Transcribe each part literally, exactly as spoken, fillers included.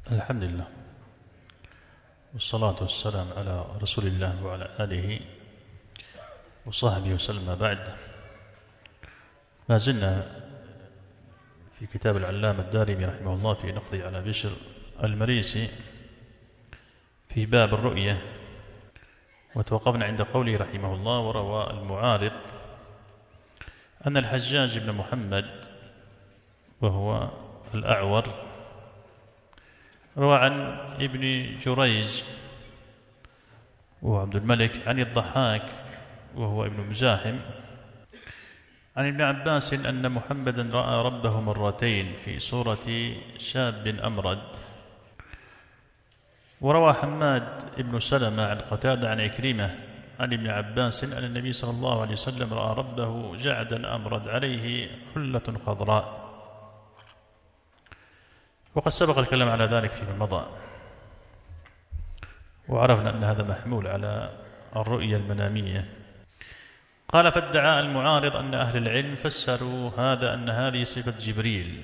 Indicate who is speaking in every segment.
Speaker 1: الحمد لله والصلاة والسلام على رسول الله وعلى آله وصحبه وسلم. بعد، ما زلنا في كتاب العلامة الدارمي رحمه الله في نقضه على بشر المريسي في باب الرؤية، وتوقفنا عند قوله رحمه الله: وروى المعارض أن الحجاج بن محمد وهو الأعور روى عن ابن جريج وهو عبد الملك عن الضحاك وهو ابن مزاحم عن ابن عباس أن محمدا رأى ربه مرتين في صورة شاب أمرد. وروى حماد ابن سلمة عن قتادة عن عكرمة عن ابن عباس أن النبي صلى الله عليه وسلم رأى ربه جعدا أمرد عليه حلة خضراء. وقد سبق الكلام على ذلك فيما مضى، وعرفنا أن هذا محمول على الرؤية المنامية. قال: فادعى المعارض أن أهل العلم فسروا هذا أن هذه صفة جبريل،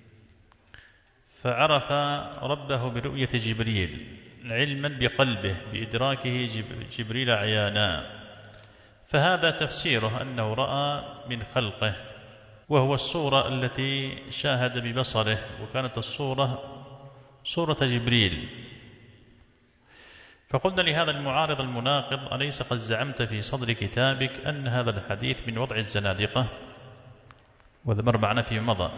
Speaker 1: فعرف ربه برؤية جبريل علما بقلبه بإدراكه جبريل عيانا، فهذا تفسيره أنه رأى من خلقه، وهو الصورة التي شاهد ببصره، وكانت الصورة صورة جبريل. فقلنا لهذا المعارض المناقض: أليس قد زعمت في صدر كتابك أن هذا الحديث من وضع الزنادقة؟ وهذا مر معنا فيما مضى.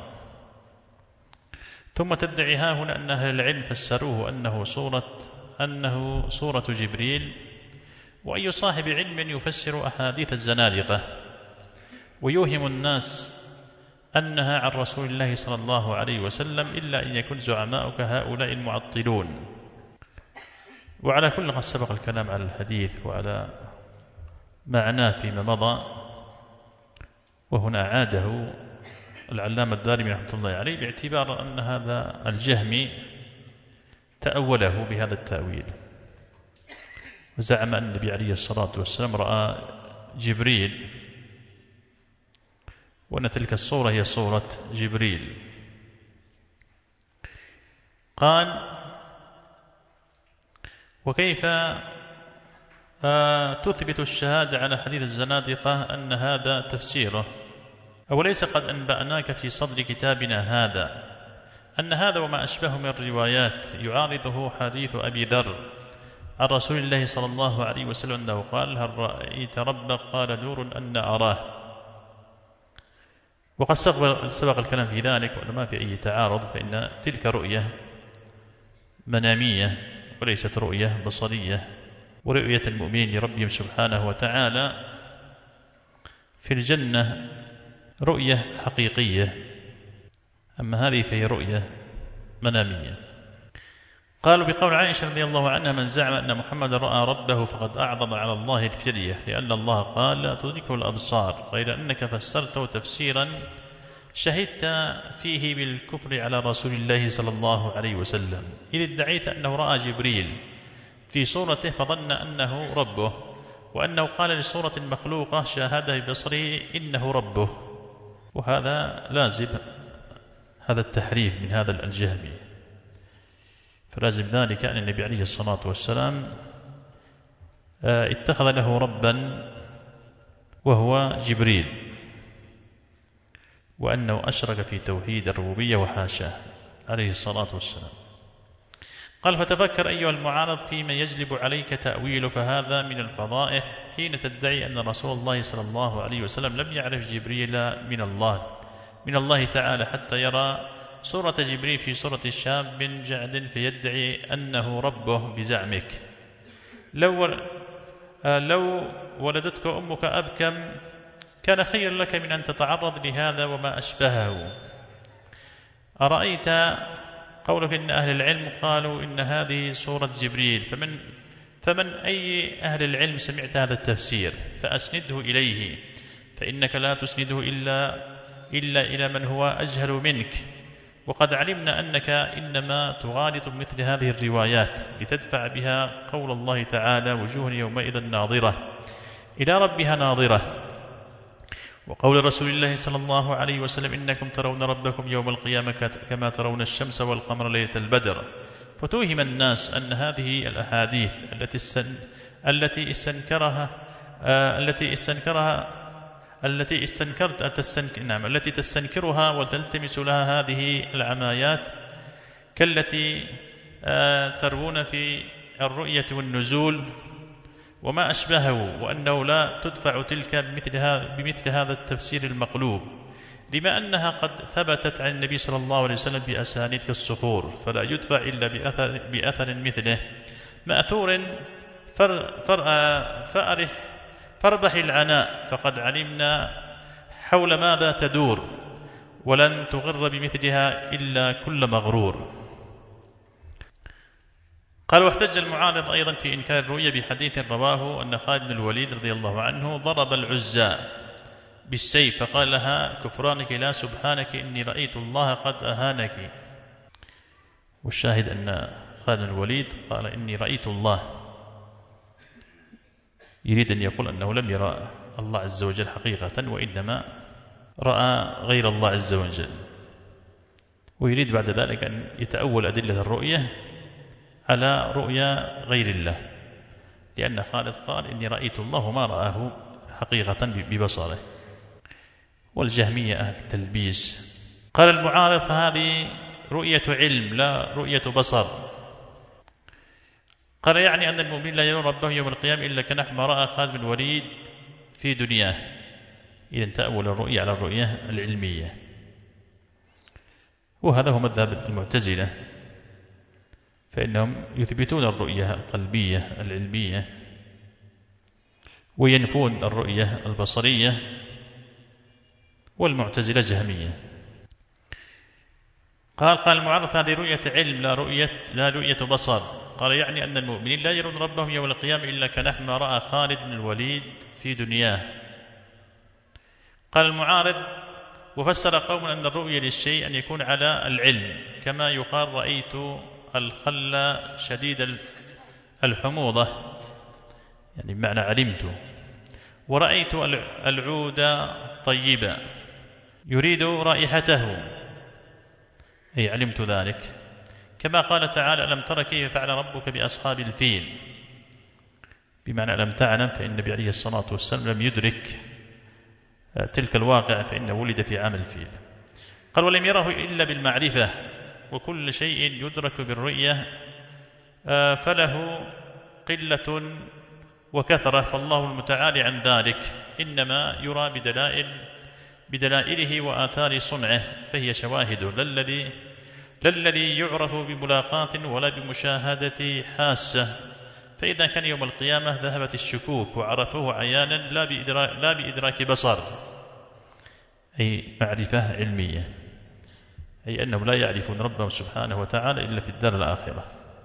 Speaker 1: ثم تدعي ها هنا أن أهل العلم فسروه أنه صورة أنه صورة جبريل. وأي صاحب علم يفسر أحاديث الزنادقة ويوهم الناس أنها عن رسول الله صلى الله عليه وسلم إلا أن يكون زعماؤك هؤلاء المعطلون؟ وعلى كل قد سبق الكلام على الحديث وعلى معناه فيما مضى، وهنا عاده العلامة الدارمي رحمة الله عليه باعتبار أن هذا الجهمي تأوله بهذا التأويل، وزعم أن النبي عليه الصلاة والسلام رأى جبريل، وأن تلك الصورة هي صورة جبريل. قال: وكيف تثبت الشهادة على حديث الزنادقة أن هذا تفسيره؟ أوليس قد أنبأناك في صدر كتابنا هذا أن هذا وما أشبه من الروايات يعارضه حديث أبي ذر عن رسول الله صلى الله عليه وسلم أنه قال: هل رأيت ربك؟ قال: نور أن أراه. وقد سبق الكلام في ذلك، وأن ما في أي تعارض، فإن تلك رؤية منامية وليست رؤية بصرية. ورؤية المؤمنين لربهم سبحانه وتعالى في الجنة رؤية حقيقية، أما هذه فهي رؤية منامية. قالوا بقول عائشة رضي الله عنها: من زعم أن محمد رأى ربه فقد أعظم على الله الفرية، لأن الله قال: لا تدركه الأبصار، غير أنك فسرته تفسيرا شهدت فيه بالكفر على رسول الله صلى الله عليه وسلم، إذ ادعيت أنه رأى جبريل في صورته فظن أنه ربه، وأنه قال لصورة مخلوقة شاهده ببصره إنه ربه. وهذا لازم هذا التحريف من هذا الجهمي، فلازم ذلك أن النبي عليه الصلاة والسلام اتخذ له ربا وهو جبريل، وأنه أشرك في توحيد الربوبية وحاشاه عليه الصلاة والسلام. قال: فتفكر أيها المعارض فيما يجلب عليك تأويلك هذا من الفضائح، حين تدعي أن رسول الله صلى الله عليه وسلم لم يعرف جبريل من الله من الله تعالى حتى يرى صورة جبريل في صورة شاب جعد فيدعي أنه ربه بزعمك. لو لو ولدتك أمك أبكم كان خير لك من أن تتعرض لهذا وما أشبهه. أرأيت قولك إن أهل العلم قالوا إن هذه صورة جبريل، فمن فمن أي أهل العلم سمعت هذا التفسير فأسنده إليه، فإنك لا تسنده إلا إلا إلى من هو أجهل منك. وقد علمنا أنك إنما تغالط مثل هذه الروايات لتدفع بها قول الله تعالى: وجوه يومئذ ناظرة إلى ربها ناظرة، وقول رسول الله صلى الله عليه وسلم: إنكم ترون ربكم يوم القيامة كما ترون الشمس والقمر ليلة البدر. فتوهم الناس أن هذه الأحاديث التي السن التي استنكرها آه التي استنكرها التي استنكرت تستنك نعم التي تستنكرها وتلتمس لها هذه العمايات كالتي آه تروون في الرؤية والنزول وما أشبهه، وأنه لا تدفع تلك بمثل هذا بمثل هذا التفسير المقلوب، لما أنها قد ثبتت عن النبي صلى الله عليه وسلم بأسانيد كالصخور، فلا يدفع إلا بأثر, بأثر مثله مأثور. فر فر فأرح فاربح العناء، فقد علمنا حول ماذا تدور، ولن تغر بمثلها إلا كل مغرور. قال: واحتج المعارض أيضا في إنكار الرؤيا بحديث رواه أن خالد بن الوليد رضي الله عنه ضرب العزى بالسيف فقال لها: كفرانك لا سبحانك إني رأيت الله قد أهانك. والشاهد أن خالد بن الوليد قال: إني رأيت الله، يريد أن يقول أنه لم يرى الله عز وجل حقيقة، وإنما رأى غير الله عز وجل، ويريد بعد ذلك أن يتأول أدلة الرؤية على رؤيا غير الله، لأن خالد قال: إني رأيت الله ما رآه حقيقة ببصره. والجهمية أهل التلبيس. قال المعارض: فهذه رؤية علم لا رؤية بصر. قال: يعني أن المؤمن لا يرون ربهم يوم القيامة إلا كنحو ما رأى خالد بن الوليد في دنياه. إذا تأول الرؤية على الرؤية العلمية، وهذا هو مذهب المعتزلة، فإنهم يثبتون الرؤية القلبية العلمية وينفون الرؤية البصرية، والمعتزلة جهمية. قال قال المعرف: هذه رؤية علم لا رؤية لا رؤية بصر. قال: يعني أن المؤمنين لا يرون ربهم يوم القيامة إلا كنحو ما رأى خالد بن الوليد في دنياه. قال المعارض: وفسر قوم أن الرؤية للشيء أن يكون على العلم، كما يقال: رأيت الخل شديد الحموضة، يعني بمعنى علمت، ورأيت العود طيبا، يريد رائحته، أي علمت ذلك. كما قال تعالى: ألم تر كيف فعل ربك بأصحاب الفيل، بمعنى لم تعلم، فإن النبي عليه الصلاة والسلام لم يدرك تلك الواقع، فإنه ولد في عام الفيل. قال: ولم يره إلا بالمعرفة، وكل شيء يدرك بالرؤية فله قلة وكثرة، فالله المتعالي عن ذلك إنما يرى بدلائل بدلائله وآثار صنعه، فهي شواهده، لا الذي لا الذي يعرف بملاقاة ولا بمشاهدة حاسة. فإذا كان يوم القيامة ذهبت الشكوك وعرفوه عيانا لا بإدراك, لا بإدراك بصر، أي معرفة علمية، أي أنهم لا يعرفون ربهم سبحانه وتعالى إلا في الدار الآخرة.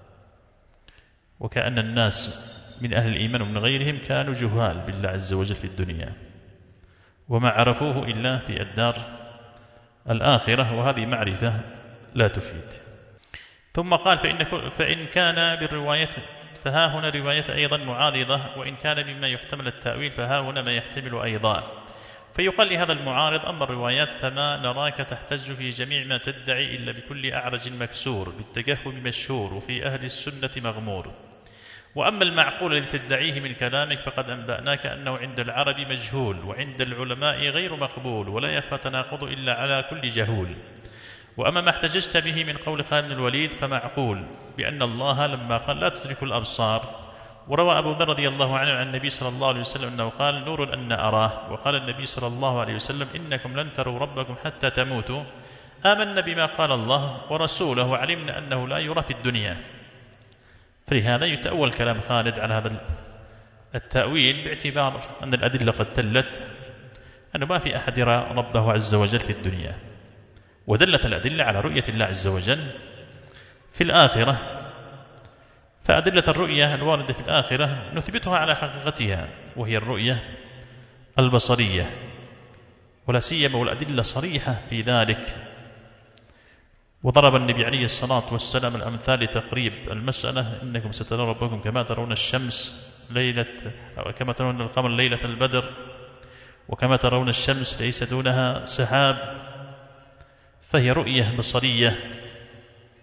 Speaker 1: وكأن الناس من أهل الإيمان ومن غيرهم كانوا جهال بالله عز وجل في الدنيا، وما عرفوه إلا في الدار الآخرة، وهذه معرفة لا تفيد. ثم قال: فإن, فإن كان بالرواية فها هنا رواية أيضا معارضة، وإن كان مما يحتمل التأويل فها هنا ما يحتمل أيضا. فيقال لهذا المعارض: أما الروايات فما نراك تحتج في جميع ما تدعي إلا بكل أعرج مكسور، بالتجهم مشهور، وفي أهل السنة مغمور. وأما المعقول الذي تدعيه من كلامك فقد أنبأناك أنه عند العرب مجهول، وعند العلماء غير مقبول، ولا يخفى تناقض إلا على كل جهول. وأما ما احتججت به من قول خالد بن الوليد فمعقول، بأن الله لما قال: لا تدرك الأبصار. وروى أبو ذر رضي الله عنه عن النبي صلى الله عليه وسلم أنه قال: نور أن أراه. وقال النبي صلى الله عليه وسلم: إنكم لن تروا ربكم حتى تموتوا. آمنا بما قال الله ورسوله، وعلمنا أنه لا يرى في الدنيا. فلهذا يتأول كلام خالد على هذا التأويل، باعتبار أن الأدلة قد تلت أنه ما في أحد يرى ربه عز وجل في الدنيا، ودلت الأدلة على رؤية الله عز وجل في الآخرة. فأدلة الرؤية الواردة في الآخرة نثبتها على حقيقتها، وهي الرؤية البصرية، ولا سيما والأدلة صريحة في ذلك. وضرب النبي عليه الصلاة والسلام الأمثال لتقريب المسألة: إنكم سترون ربكم كما ترون الشمس ليلة أو كما ترون القمر ليلة البدر، وكما ترون الشمس ليس دونها سحاب. فهي رؤية بصرية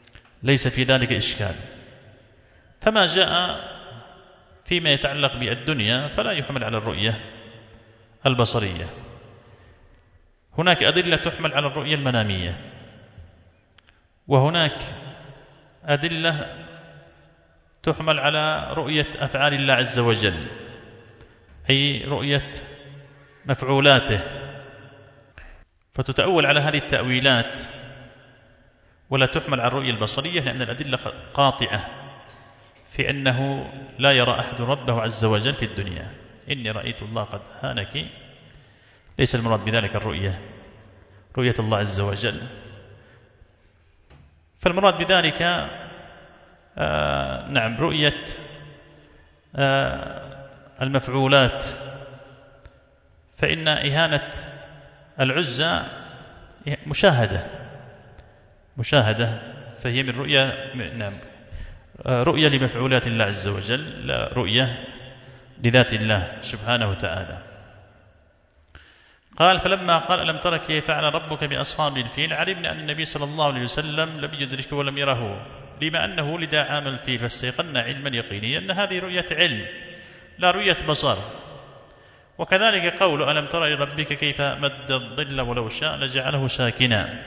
Speaker 1: ليس في ذلك إشكال. فما جاء فيما يتعلق بالدنيا فلا يحمل على الرؤية البصرية. هناك أدلة تحمل على الرؤية المنامية، وهناك أدلة تحمل على رؤية أفعال الله عز وجل، أي رؤية مفعولاته، فتتأول على هذه التأويلات ولا تحمل على الرؤية البصرية، لأن الأدلة قاطعة في أنه لا يرى أحد ربه عز وجل في الدنيا. إني رأيت الله قد هانك، ليس المراد بذلك الرؤية رؤية الله عز وجل، فالمراد بذلك آه نعم رؤية آه المفعولات. فإن إهانة العزى مشاهدة مشاهدة فهي من رؤية نعم رؤية لمفعولات الله عز وجل، لا رؤية لذات الله سبحانه وتعالى. قال فلما قال ألم تر كيف فعل ربك بأصحاب الفيل علمنا أن النبي صلى الله عليه وسلم لم يدركه ولم يره، لما أنه ولد عام الفيل، فاستيقنا علما يقينيا أن هذه رؤية علم لا رؤية بصر. وكذلك قول ألم تر إلى ربك كيف مد الظل ولو شاء لجعله ساكنا.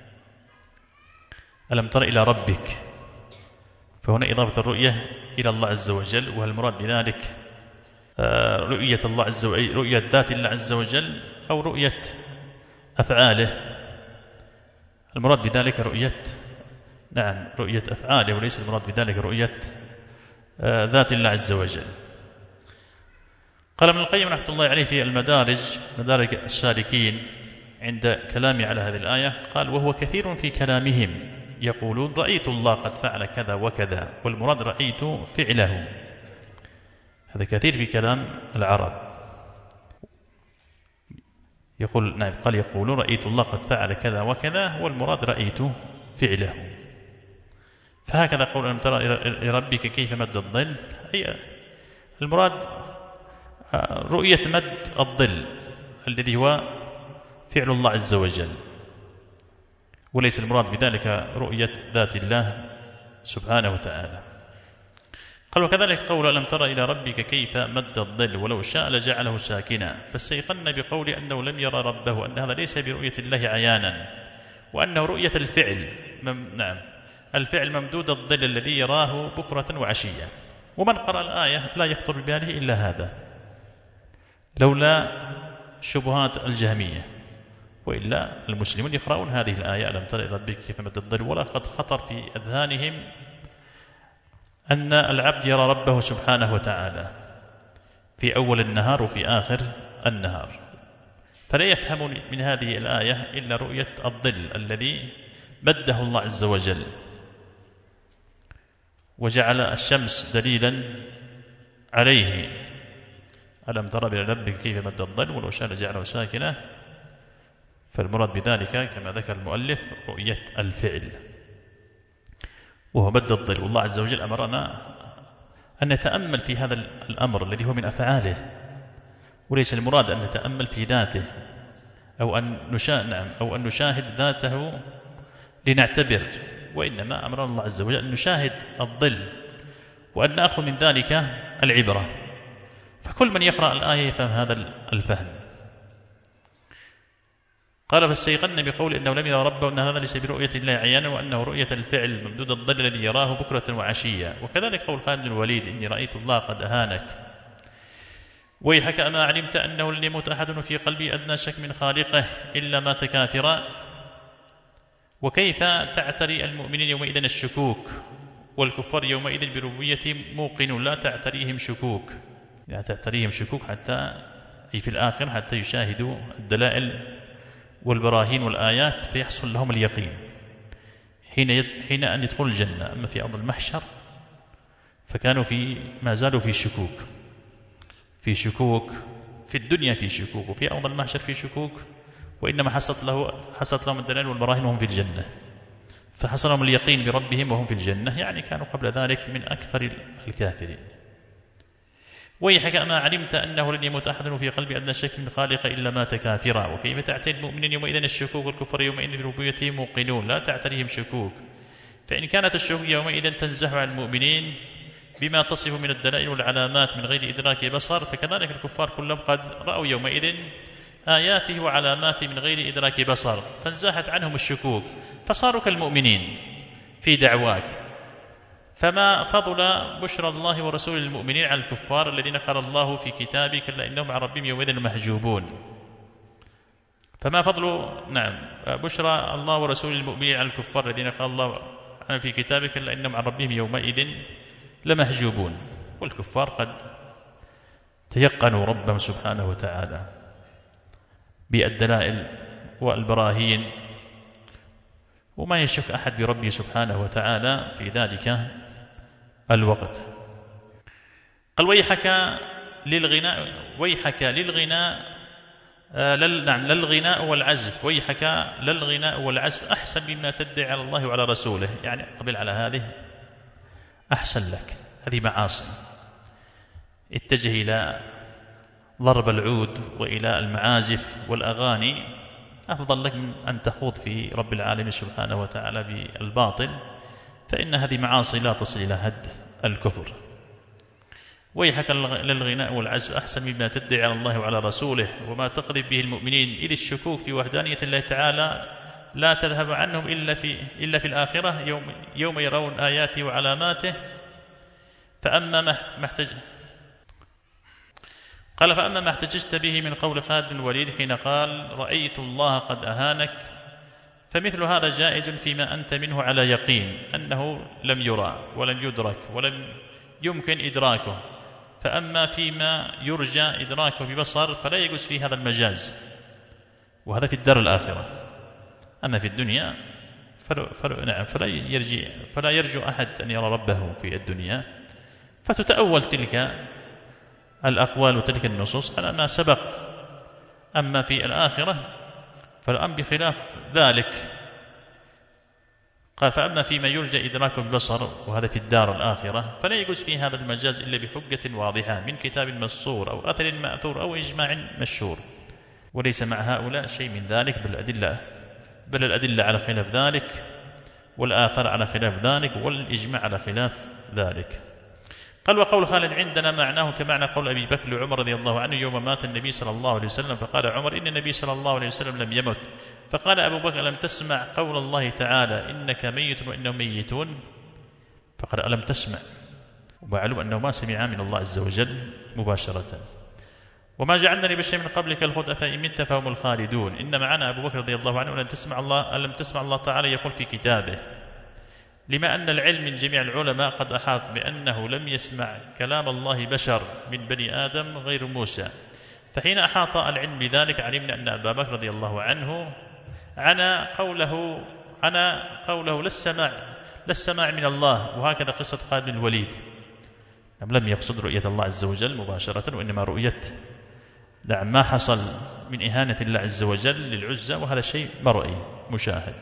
Speaker 1: ألم تر إلى ربك، فهنا إضافة الرؤية إلى الله عز وجل، والمراد بذلك رؤية الله عز وجل، رؤية ذات الله عز وجل أو رؤية أفعاله. المراد بذلك رؤية نعم رؤية أفعاله، وليس المراد بذلك رؤية ذات الله عز وجل. قال ابن القيم رحمة الله عليه في المدارج مدارج السالكين عند كلامه على هذه الآية، قال وهو كثير في كلامهم يقولون رأيت الله قد فعل كذا وكذا، والمراد رأيت فعله. هذا كثير في كلام العرب، يقول نعم قال يقولون رأيت الله قد فعل كذا وكذا، والمراد رأيت فعله. فهكذا قول ألم ترى إلى ربك كيف مد الظل، أي المراد رؤية مد الظل الذي هو فعل الله عز وجل، وليس المراد بذلك رؤية ذات الله سبحانه وتعالى. قال وكذلك قول ألم تر إلى ربك كيف مد الظل ولو شاء لجعله ساكنا، فاستيقن بقول أنه لم يرى ربه أن هذا ليس برؤية الله عيانا، وأنه رؤية الفعل مم نعم الفعل ممدود الظل الذي يراه بكرة وعشية. ومن قرأ الآية لا يخطر بباله إلا هذا، لولا شبهات الجهمية، وإلا المسلمون يقرؤون هذه الآية ألم تر إلى ربك كيف مد الظل، ولا قد خطر في أذهانهم أن العبد يرى ربه سبحانه وتعالى في أول النهار وفي آخر النهار، فلا يفهم من هذه الآية إلا رؤية الظل الذي مده الله عز وجل، وجعل الشمس دليلا عليه. ألم تر إلى ربك كيف مد الظل ولو شاء لجعله ساكنة، فالمراد بذلك كما ذكر المؤلف رؤية الفعل وهو مد الظل. والله عز وجل أمرنا أن نتأمل في هذا الأمر الذي هو من أفعاله، وليس المراد أن نتأمل في ذاته أو أن نشاهد نعم أو أن نشاهد ذاته لنعتبر، وإنما أمرنا الله عز وجل أن نشاهد الظل وأن نأخذ من ذلك العبرة. فكل من يقرأ الآية يفهم هذا الفهم. قال فاستيقن بقول إنه لم يرى ربه أن هذا ليس برؤية الله عيانا، وأنه رؤية الفعل ممدود الظل الذي يراه بكرة وعشية. وكذلك قول خالد بن الوليد إني رأيت الله قد أهانك، ويحك أما علمت أنه لن يموت أحد في قلبي أدنى شك من خالقه إلا مات كافرا. وكيف تعتري المؤمنين يومئذ الشكوك، والكفار يومئذ بربوبية موقن لا تعتريهم شكوك، يعني تعتريهم شكوك حتى أي في الآخر حتى يشاهدوا الدلائل والبراهين والآيات فيحصل لهم اليقين حين يد... حين أن يدخل الجنة. أما في أرض المحشر فكانوا في ما زالوا في شكوك في شكوك في الدنيا في شكوك، وفي أرض المحشر في شكوك، وإنما حصلت له حصلت لهم الدلائل والبراهين وهم في الجنة، فحصل لهم اليقين بربهم وهم في الجنة، يعني كانوا قبل ذلك من أكثر الكافرين. ويحك ما علمت أنه لن يموت أحد في قلبي أدنى شك من خالق إلا مات كافرا. وكيف تعتري المؤمنين يومئذ الشكوك، والكفر يومئذ بربوبيته موقنون لا تعتريهم شكوك فإن كانت الشكوك يومئذ تنزح عن المؤمنين بما تصف من الدلائل والعلامات من غير إدراك بصر، فكذلك الكفار كلهم قد رأوا يومئذ آياته وعلاماته من غير إدراك بصر، فانزاحت عنهم الشكوك فصاروا كالمؤمنين في دعواك. فما فضل بشرى الله ورسوله للمؤمنين على الكفار الذين قال الله في كتابه كلا إنهم عن ربهم يومئذ محجوبون. فما فضل نعم بشرى الله ورسوله للمؤمنين على الكفار الذين قال الله في كتابه كلا إنهم عن ربهم يومئذ لمحجوبون، والكفار قد تيقنوا ربهم سبحانه وتعالى بالدلائل والبراهين، وما يشك أحد بربه سبحانه وتعالى في ذلك الوقت. قال ويحك للغناء ويحك للغناء آه لل نعم للغناء والعزف ويحك للغناء والعزف أحسن مما تدعي على الله وعلى رسوله، يعني اقبل على هذه أحسن لك، هذه معاصي. اتجه إلى ضرب العود وإلى المعازف والأغاني أفضل لك من أن تخوض في رب العالمين سبحانه وتعالى بالباطل، فإن هذه معاصي لا تصل إلى حد الكفر. ويحك للغناء والعزف أحسن مما تدعي على الله وعلى رسوله وما تقذف به المؤمنين، إذ الشكوك في وحدانية الله تعالى لا تذهب عنهم إلا في, إلا في الآخرة يوم, يوم يرون آياته وعلاماته. فأما ما احتج قال فأما ما احتججت به من قول خالد بن الوليد حين قال رأيت الله قد أهانك، فمثل هذا جائز فيما أنت منه على يقين أنه لم يرى ولم يدرك ولم يمكن إدراكه. فأما فيما يرجى إدراكه ببصر فلا يجوز فيه هذا المجاز، وهذا في الدار الآخرة. أما في الدنيا فلا, نعم فلا, يرجي فلا يرجو أحد أن يرى ربه في الدنيا، فتتأول تلك الأقوال وتلك النصوص على ما سبق. أما في الآخرة فالأمر بخلاف ذلك. قال فأما فيما يرجى إدراكه ببصر وهذا في الدار الآخرة فلا يجوز فيه هذا المجاز إلا بحجة واضحة من كتاب مسطور أو أثر مأثور أو إجماع مشهور، وليس مع هؤلاء شيء من ذلك، بل الأدلة بل الأدلة على خلاف ذلك، والآثار على خلاف ذلك، والإجماع على خلاف ذلك. قال وقول خالد عندنا معناه كمعنى قول أبي بكر لعمر رضي الله عنه يوم مات النبي صلى الله عليه وسلم، فقال عمر إن النبي صلى الله عليه وسلم لم يمت، فقال أبو بكر ألم تسمع قول الله تعالى إنك ميت وإنهم ميتون؟ فقال ألم تسمع، ومعلوم أنه ما سمع من الله عز وجل مباشرة. وما جعلنا لبشر من قبلك الخلد أفإن مت فهم الخالدون. إن معنا أبو بكر رضي الله عنه ألم تسمع الله ألم تسمع الله تعالى يقول في كتابه، لما أن العلم من جميع العلماء قد أحاط بأنه لم يسمع كلام الله بشر من بني آدم غير موسى. فحين أحاط العلم بذلك علمنا أن أبا بكر رضي الله عنه عنا قوله عنا قوله للسماع للسماع من الله. وهكذا قصة خالد بن الوليد، لم يقصد رؤية الله عز وجل مباشرة، وإنما رؤية نعم ما حصل من إهانة الله عز وجل للعزى، وهذا شيء مرئي مشاهد.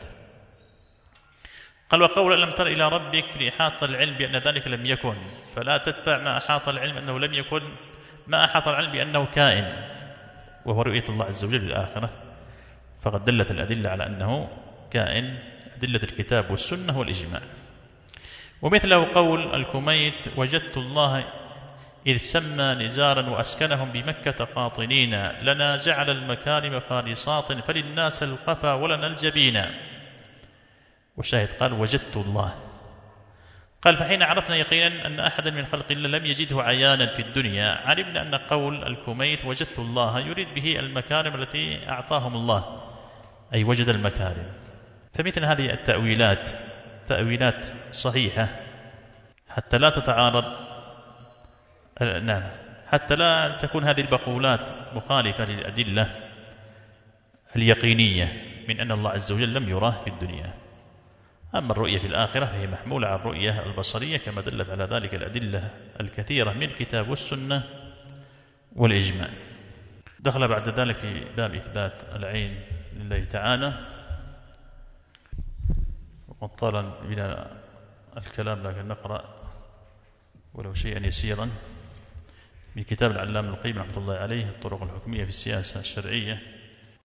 Speaker 1: قال وقول لم تر إلى ربك لإحاطة العلم بأن ذلك لم يكن، فلا تدفع ما أحاط العلم أنه لم يكن ما أحاط العلم بأنه كائن، وهو رؤية الله عز وجل بالآخرة. فقد دلت الأدلة على أنه كائن، أدلة الكتاب والسنة والإجماع. ومثله قول الكميت وجدت الله إذ سمى نزارا وأسكنهم بمكة قاطنين، لنا جعل المكارم خالصات فللناس القفا ولنا الجبينا. وشاهد قال وجدت الله. قال فحين عرفنا يقينا أن أحدا من خلق الله لم يجده عيانا في الدنيا، علمنا أن قول الكميت وجدت الله يريد به المكارم التي أعطاهم الله، أي وجد المكارم. فمثل هذه التأويلات تأويلات صحيحة حتى لا تتعارض، نعم حتى لا تكون هذه البقولات مخالفة للأدلة اليقينية من أن الله عز وجل لم يراه في الدنيا. أما الرؤية في الآخرة فهي محمولة على الرؤية البصرية كما دلت على ذلك الأدلة الكثيرة من الكتاب والسنة والإجماع. دخل بعد ذلك في باب إثبات العين لله تعالى، وقد طال بنا الكلام لكن نقرأ ولو شيئا يسيرا من كتاب العلامة القيم رحمة الله عليه الطرق الحكمية في السياسة الشرعية.